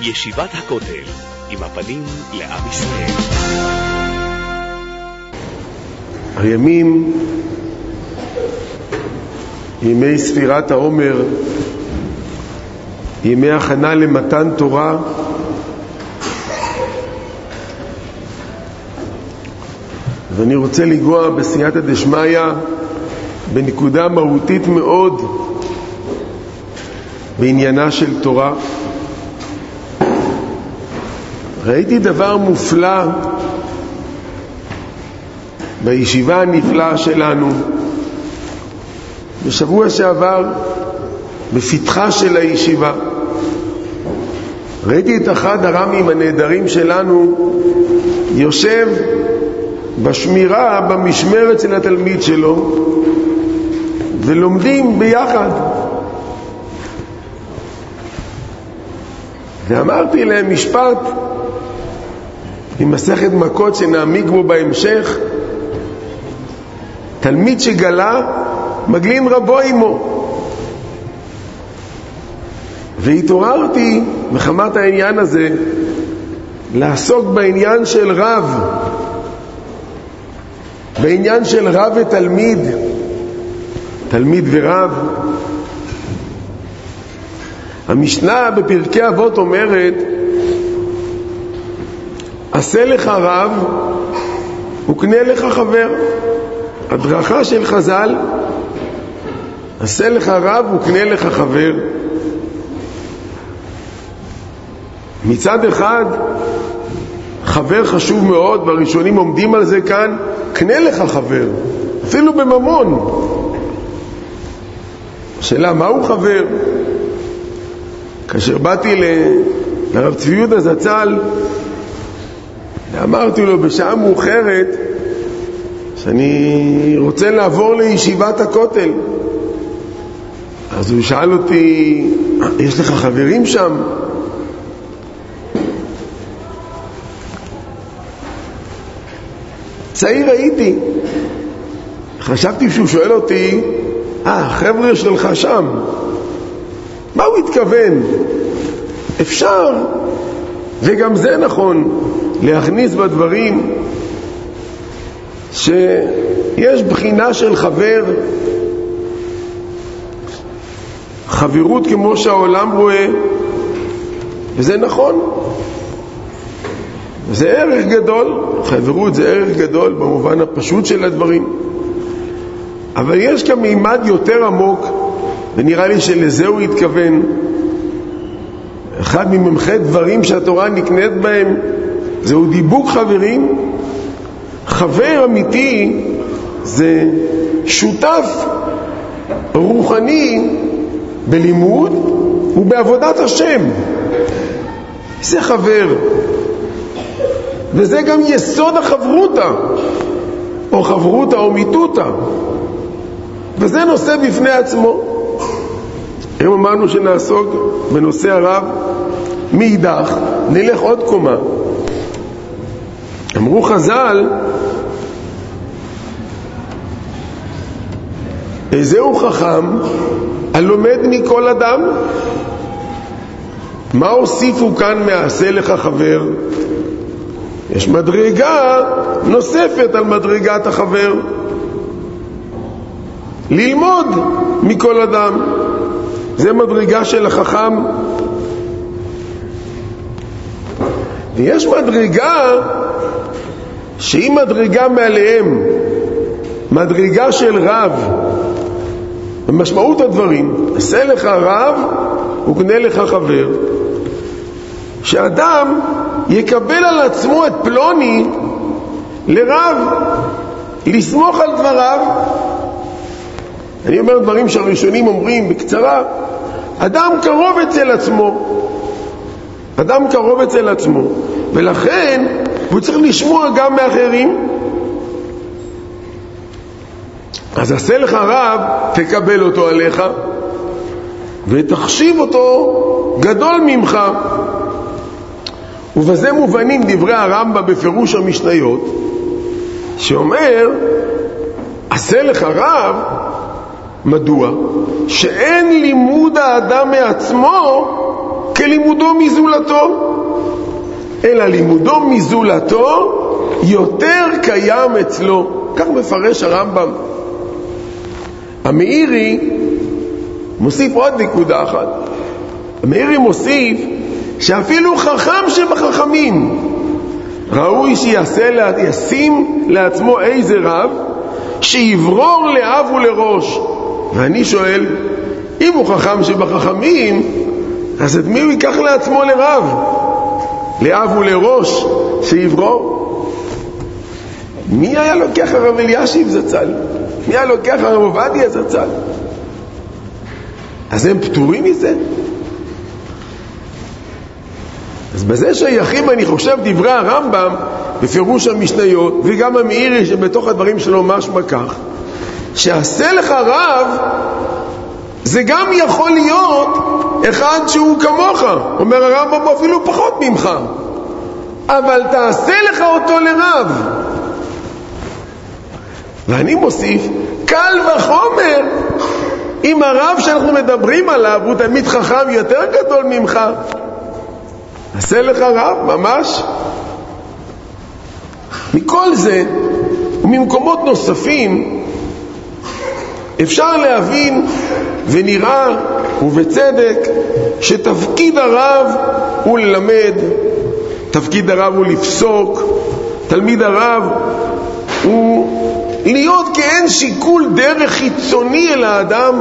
ישיבת הכותל, עם הפנים לעם ישראל. הימים, ימי ספירת העומר, ימי הכנה למתן תורה, ואני רוצה לגוע בסייעתא דשמיא בנקודה מהותית מאוד בעניינה של תורה. ראיתי דבר מופלא בישיבה הנפלאה שלנו בשבוע שעבר בפתחה של הישיבה. ראיתי את אחד הרמים הנהדרים שלנו יושב בשמירה, במשמרת של התלמיד שלו, ולומדים ביחד. ואמרתי להם משפט ממסכת מכות שנעמיק בו בהמשך: תלמיד שגלה מגלין רבו עמו. והתעוררתי מחמת העניין הזה לעסוק בעניין של רב, בעניין של רב ותלמיד, תלמיד ורב. המשנה בפרקי אבות אומרת: עשה לך רב וקנה לך חבר. הדרכה של חז"ל: עשה לך רב וקנה לך חבר. מצד אחד חבר חשוב מאוד, והראשונים עומדים על זה כאן: קנה לך חבר, אפילו בממון. השאלה, מהו חבר? כאשר באתי לרב צבי יהודה זצ"ל, אמרתי לו בשעה מאוחרת שאני רוצה לעבור לישיבת הכותל. אז הוא שאל אותי: יש לך חברים שם? צעיר הייתי, חשבתי שהוא שואל אותי: חבר'ה שלך שם. מה הוא התכוון? אפשר, וגם זה נכון, להכניס בדברים שיש בחינה של חבר, חברות כמו שהעולם רואה, וזה נכון, זה ערך גדול. חברות זה ערך גדול במובן הפשוט של הדברים, אבל יש כאן מימד יותר עמוק, ונראה לי שלזה הוא התכוון. אחד מממחי דברים שהתורה נקנית בהם זהו דיבוק חברים. חבר אמיתי זה שותף רוחני בלימוד ובעבודת השם. זה חבר, וזה גם יסוד החברותה, או חברותה או מיתותה, וזה נושא בפני עצמו. היום אמרנו שנעסוק בנושא הרב. מאידך נלך עוד קומה. אמרו חז"ל: איזהו חכם הלומד מכל אדם. מה הוסיפו כאן מעשה לך חבר? יש מדרגה נוספת על מדרגת החבר, ללמוד מכל אדם. זה מדרגה של החכם. ויש מדרגה שהיא מדרגה מעליהם, מדרגה של רב. במשמעות הדברים, עשה לך רב וקנה לך חבר. שאדם יקבל על עצמו את פלוני לרב, לסמוך על דבריו. אני אומר דברים שהראשונים אומרים בקצרה. אדם קרוב אצל עצמו, אדם קרוב אצל עצמו, ולכן הוא צריך לשמוע גם מאחרים. אז עשה לך רב, תקבל אותו עליך ותחשיב אותו גדול ממך. ובזה מובנים דברי הרמב"ם בפירוש המשניות, שאומר: עשה לך רב. מדוע? שאין לימוד האדם מעצמו כלימודו מזולתו, אלא לימודו מזולתו יותר קיים אצלו. כך מפרש הרמב"ם. המאירי מוסיף עוד נקודה אחת. המאירי מוסיף שאפילו חכם שבחכמים ראוי שישים לעצמו איזה רב שיברור לאב ולראש. ואני שואל, אם הוא חכם שבחכמים, אז את מי הוא ייקח לעצמו לרב? לאב ולראש שיברור? מי היה לוקח הרב אלישיב זצ"ל? מי היה לוקח הרב עובדיה זצ"ל? אז הם פטורים מזה? אז בזה שייכים, אני חושב, דברי הרמב"ם בפירוש המשניות, וגם המאירי שבתוך הדברים שלו משמע כך, שעשה לך רב זה גם יכול להיות אחד שהוא כמוך, אומר הרמב"ם, אפילו פחות ממך, אבל תעשה לך אותו לרב. ואני מוסיף, קל וחומר אם הרב שאנחנו מדברים עליו הוא תלמיד חכם יותר גדול ממך, עשה לך רב ממש. מכל זה וממקומות נוספים אפשר להבין ונראה ובצדק שתפקיד הרב הוא ללמד, תפקיד הרב הוא לפסוק, תלמיד הרב הוא להיות כאין שיקול דרך חיצוני אל האדם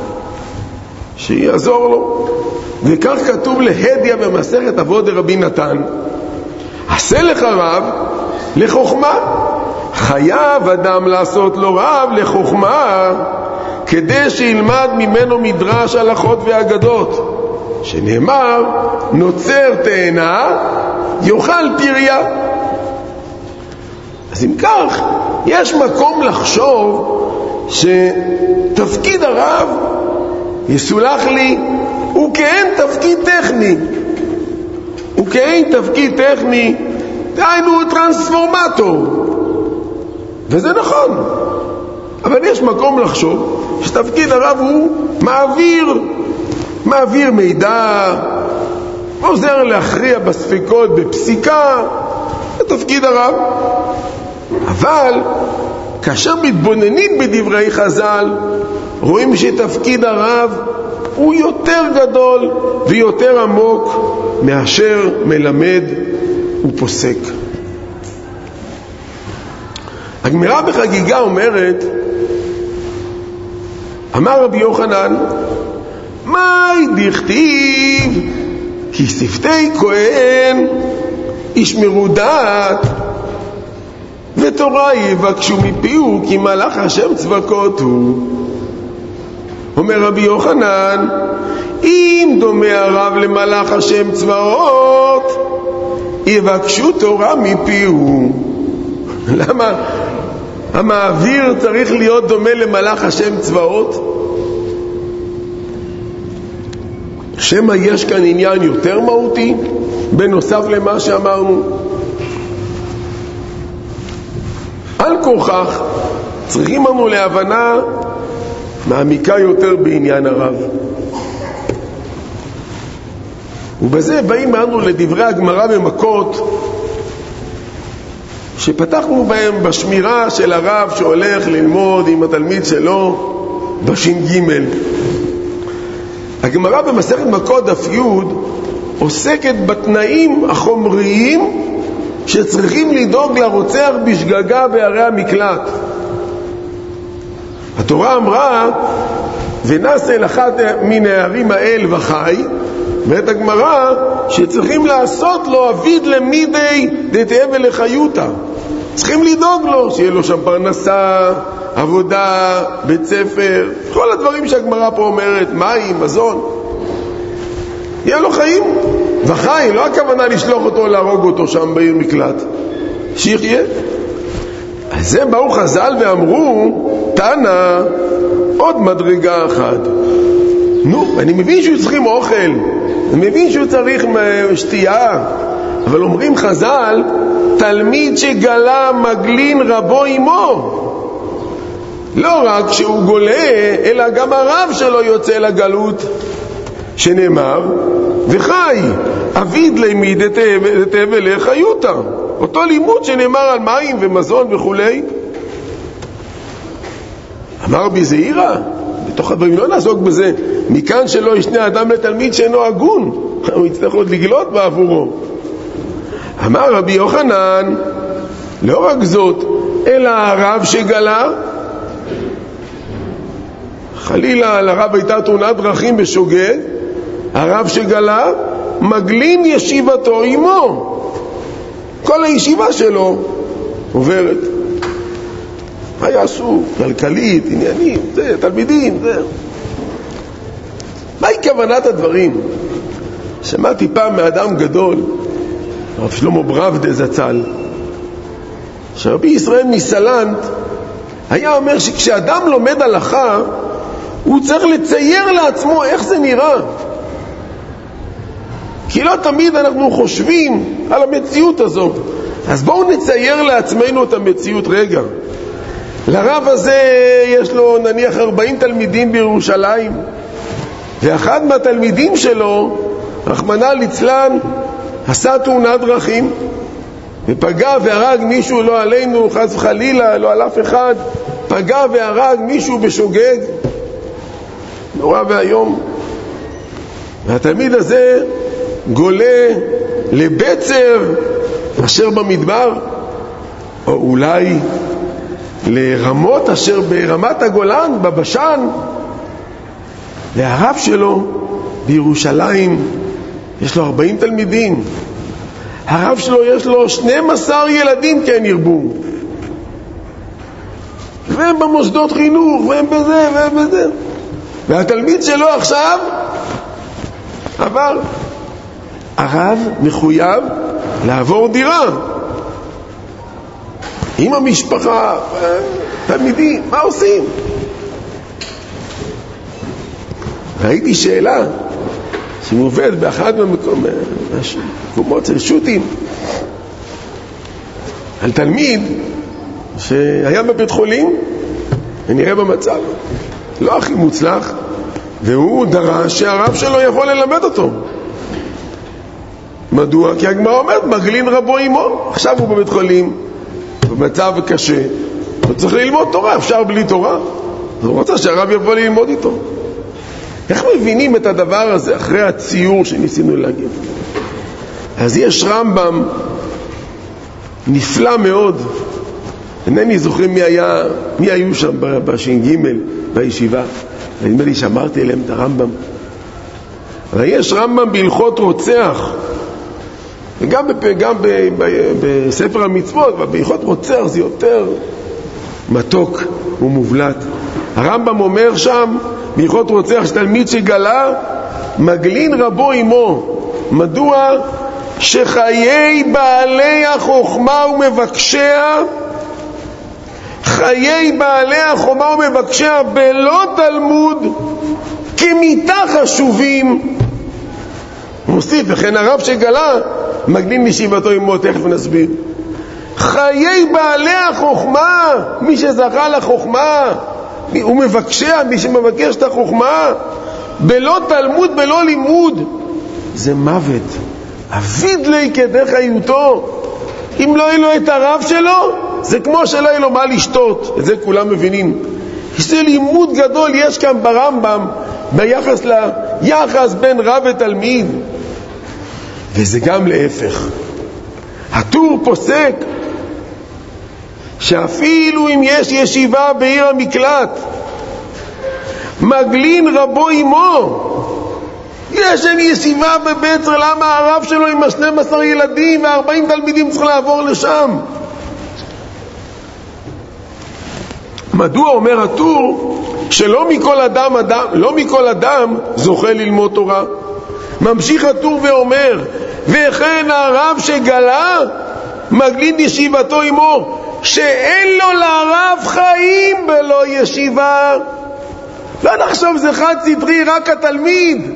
שיעזור לו. וכך כתוב להדיה במסכת אבות דרבי נתן, עשה לך רב לחוכמה. חייב אדם לעשות לו רב לחוכמה כדי שילמד ממנו מדרש הלכות ואגדות, שנאמר נוצר תאנה יאכל פריה. אז אם כך יש מקום לחשוב שתפקיד הרב, יסולח לי, הוא כאין תפקיד טכני, הוא כאין תפקיד טכני, דהיינו טרנספורמטור, וזה נכון. אבל יש מקום לחשוב שתפקיד הרב הוא מעביר מידע, עוזר להכריע בספקות בפסיקה, זה תפקיד הרב. אבל כאשר מתבוננים בדברי חז"ל, רואים שתפקיד הרב הוא יותר גדול ויותר עמוק מאשר מלמד ופוסק. הגמרא בחגיגה אומרת, אמר רבי יוחנן, מאי דכתיב כי שפתי כהן ישמרו דעת ותורה יבקשו מפיהו כי מלאך השם צבקות הוא. אומר רבי יוחנן, אם דומה הרב למלאך השם צבאות יבקשו תורה מפיהו. למה המעביר צריך להיות דומה למלאך השם צבאות? שמה יש כאן עניין יותר מהותי בנוסף למה שאמרנו? על כוכך צריכים לנו להבנה מעמיקה יותר בעניין הרב. ובזה באים לנו לדברי הגמרא במכות שפתחנו בהם בשמירה של הרב שהולך ללמוד עם התלמיד שלו בש"ג. הגמרא במסכת מכות דף י' עוסקת בתנאים החומריים שצריכים לדאוג לרוצח בשגגה בערי המקלט. התורה אמרה ונעשה אל אחד מן הערים האל וחי, ואת הגמרא שצריכים לעשות לו אביד למידי דתיה ולחיותה, צריכים לדאוג לו שיהיה לו שם פרנסה, עבודה, בית ספר, כל הדברים שהגמרא פה אומרת, מים, מזון, יהיה לו חיים וחי. לא הכוונה לשלוח אותו להרוג אותו שם בעיר מקלט, שיחיה. אז זה באו חז"ל ואמרו, תנא עוד מדרגה אחת. אני מבין שהוא צריכים אוכל, אני מבין שהוא צריך שתייה, אבל אומרים חז"ל, תלמיד שגלה מגלין רבו עמו. לא רק שהוא גולה, אלא גם הרב שלו יוצא לגלות. שנאמר, וחי, אביד לימיד את אבלי חיותה. אותו לימוד שנאמר על מים ומזון וכולי. אמר רבי זעירא, בתוך הדברים לא נעסוק בזה, מכאן שלא ישנה אדם לתלמיד שאינו הגון, הוא יצטרך עוד לגלות בעבורו. אמר רבי יוחנן, לא רק זאת, אלא הרב שגלה, חלילה לרב הייתה תאונת דרכים בשוגג, הרב שגלה מגלין ישיבתו עמו, כל הישיבה שלו עוברת. מה יעשו? כלכלית, עניינים, זה, תלמידים, זה. מהי כוונת הדברים? שמעתי פעם מאדם גדול, הרב שלמה ברבדה זצ"ל, שרבי ישראל מסלנט היה אומר שכשאדם לומד הלכה, הוא צריך לצייר לעצמו איך זה נראה. כי לא תמיד אנחנו חושבים על המציאות הזאת. אז בואו נצייר לעצמנו את המציאות רגע. לרב הזה יש לו נניח 40 תלמידים בירושלים, ואחד מהתלמידים שלו, רחמנא ליצלן, עשה תאונת דרכים ופגע והרג מישהו, לא עלינו, חס וחלילה, לא על אף אחד, פגע והרג מישהו בשוגג, נורא והיום. והתלמיד הזה גולה לבצר אשר במדבר, או אולי לרמות אשר ברמת הגולן, בבשן. והרב שלו בירושלים יש לו 40 תלמידים, הרב שלו יש לו 12 ילדים, כן ירבו, והם במוסדות חינוך, והם בזה והם בזה, והתלמיד שלו עכשיו עבר. הרב מחויב לעבור דירה עם המשפחה, תלמידים, מה עושים? ראיתי שאלה שמובאת באחד מהמקומות של שוטים על תלמיד שהיה בבית חולים ונראה במצב לא הכי מוצלח, והוא דרש שהרב שלו יכול ללמד אותו. מדוע? כי הגמרא אומרת מגלין רבו עמו. עכשיו הוא בבית חולים במצב קשה, הוא צריך ללמוד תורה. אפשר בלי תורה? הוא רוצה שהרב יבוא ללמוד איתו. איך מבינים את הדבר הזה אחרי הציור שניסינו להגיד? אז יש רמב"ם נפלא מאוד, אינני זוכר מי היו שם בש"ג בישיבה, ונדמה לי שאמרתי אליהם את הרמב"ם. אבל יש רמב"ם בהלכות רוצח, וגם בספר המצוות, ובהלכות רוצח זה יותר מתוק ומובלט. הרמב"ם אומר שם בהלכות רוצח שתלמיד שגלה מגלין רבו עמו. מדוע? שחיי בעלי החוכמה ומבקשיה, חיי בעלי החוכמה ומבקשיה בלא תלמוד כמיתה חשובים. הוא מוסיף, וכן הרב שגלה מגלין ישיבתו עמו. תכף נסביר. חיי בעלי החוכמה, מי שזכה לחוכמה ומבקשיה, מי שמבקש את החוכמה בלא תלמוד, בלא לימוד, זה מוות. אביד לי כדי חיותו. אם לא יהיה לו את הרב שלו, זה כמו שלא יהיה לו מה לשתות. את זה כולם מבינים. זה לימוד גדול יש כאן ברמב"ם ביחס בין רב ותלמיד. וזה גם להפך. הטור פוסק שאפילו אם יש ישיבה בעיר המקלט, מגלין רבו עמו. יש שם ישיבה בבצר, למה הרב שלו עם 12 ילדים ו40 תלמידים צריך לעבור לשם? מדוע? אומר הטור שלא מכל אדם זוכה ללמוד תורה. ממשיך הטור ואומר, וכן הרב שגלה מגלין ישיבתו עמו, שאין לו לרב חיים בלא ישיבה. לא נחשוב זה חד סטרי, רק התלמיד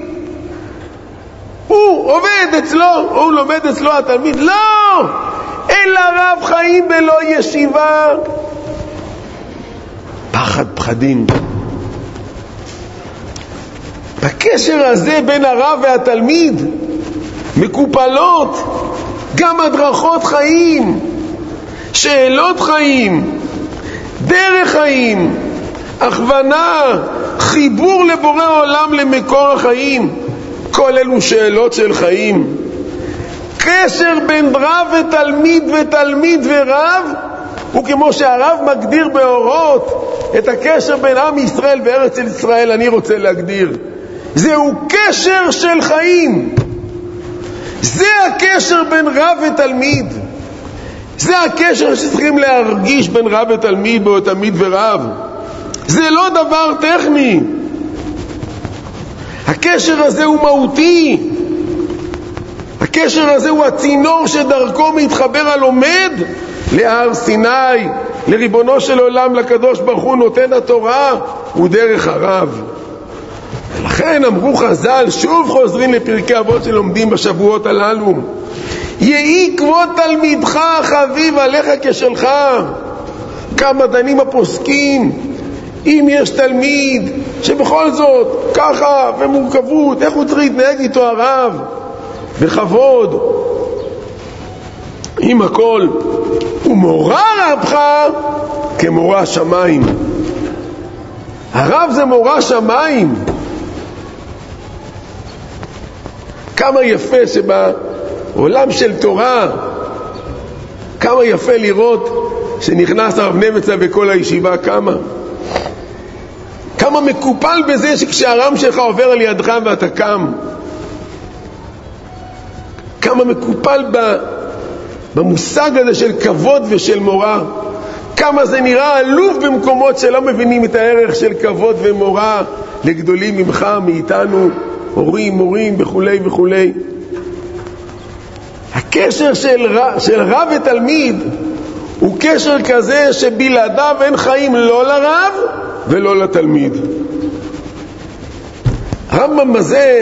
הוא עובד אצלו, הוא לומד אצלו התלמיד. לא, אין לרב חיים בלא ישיבה. פחד פחדים. בקשר הזה בין הרב והתלמיד מקופלות גם הדרכות חיים, שאלות חיים, דרך חיים, הכוונה, חיבור לבורא עולם, למקור החיים. כל אלו שאלות של חיים. קשר בין רב ותלמיד ותלמיד ורב הוא כמו שהרב מגדיר באורות את הקשר בין עם ישראל וארץ ישראל. אני רוצה להגדיר, זהו קשר של חיים. זה הקשר בין רב ותלמיד. זה הקשר שצריכים להרגיש בין רב ותלמיד, בין תלמיד ורב. זה לא דבר טכני. הקשר הזה הוא מהותי. הקשר הזה הוא הצינור שדרכו מתחבר הלומד להר סיני, לריבונו של עולם, לקדוש ברוך הוא נותן התורה, הוא דרך הרב. ולכן אמרו חז"ל, שוב חוזרים לפרקי אבות שלומדים בשבועות הללו, יהי כבוד תלמידך חביב עליך כשלך. כמה דנים הפוסקים, אם יש תלמיד שבכל זאת ככה ומורכבות, איך הוא צריך להתנהג איתו הרב? בכבוד, עם הכל. ומורה רבך כמורה שמיים. הרב זה מורה שמיים. כמה יפה שבעולם של תורה, כמה יפה לראות שנכנס הרב נמצא בכל הישיבה, כמה מקופל בזה שכשהרם שלך עובר על ידך ואתה קם, כמה מקופל במושג הזה של כבוד ושל מורה. כמה זה נראה עלוב במקומות שלא מבינים את הערך של כבוד ומורה לגדולים ממך, מאיתנו, הורים, מורים וכולי וכולי. הקשר של רב ותלמיד הוא קשר כזה שבלעדיו אין חיים לא לרב ולא לתלמיד. הרמב"ם הזה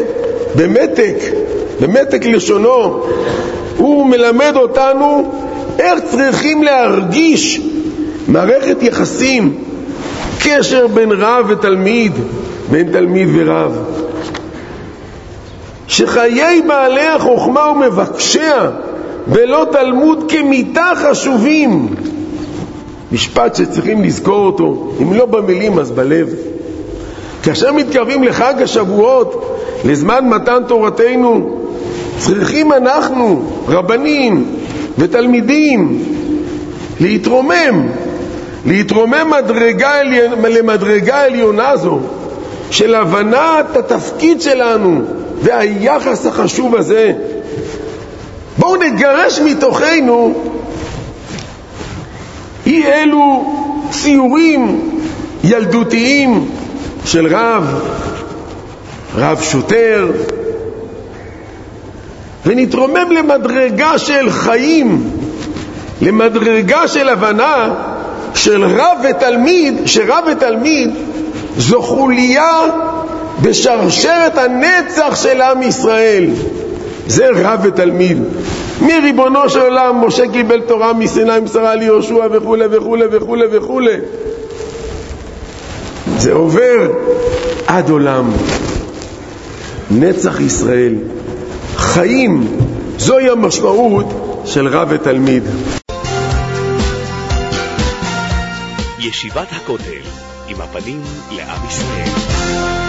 במתק לשונו הוא מלמד אותנו איך צריכים להרגיש מערכת יחסים, קשר בין רב ותלמיד, בין תלמיד ורב. שחיי בעלי החוכמה ומבקשיה ולא תלמוד כמיתה חשובים. משפט שצריכים לזכור אותו, אם לא במילים אז בלב. כאשר מתקרבים לחג השבועות, לזמן מתן תורתנו, צריכים אנחנו, רבנים ותלמידים, להתרומם למדרגה עליונה זו, של הבנת התפקיד שלנו והיחס החשוב הזה. בואו נגרש מתוכנו אי אלו ציורים ילדותיים של רב שוטר, ונתרומם למדרגה של חיים, למדרגה של הבנה של רב ותלמיד, שרב ותלמיד זו חוליה בשרשרת הנצח של עם ישראל. זה רב ותלמיד. מריבונו של עולם משה קיבל תורה מסיני, מסרה ליהושע וכו' וכו' וכו' וכו'. זה עובר עד עולם. נצח ישראל. חיים. זוהי המשמעות של רב ותלמיד. ישיבת הכותל עם הפנים לעם ישראל.